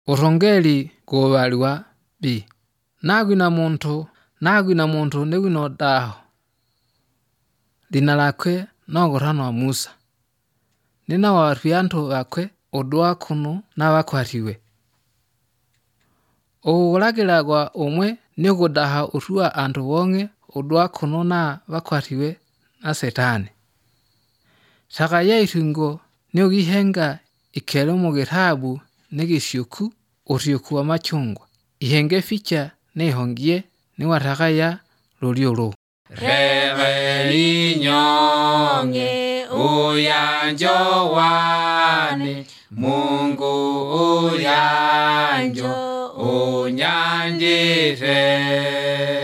urongeli kuwaliwa bi nagwina muntu nigwino daho lina lakwe nogoranwa Musa nina waryanto bakwe odwa kuno nabakwatiwe ogulagilagwa umwe nigudaha urua antu wonge odwa kuno na bakwatiwe na Setani saka yaitungo niugihenga ikelo mu gitabu nigishuku urioku wa machungwa ihenge ficha nihongie niwatakaya loliolo Rege inyonge uyanjo wane Mungu uyanjo unyanjire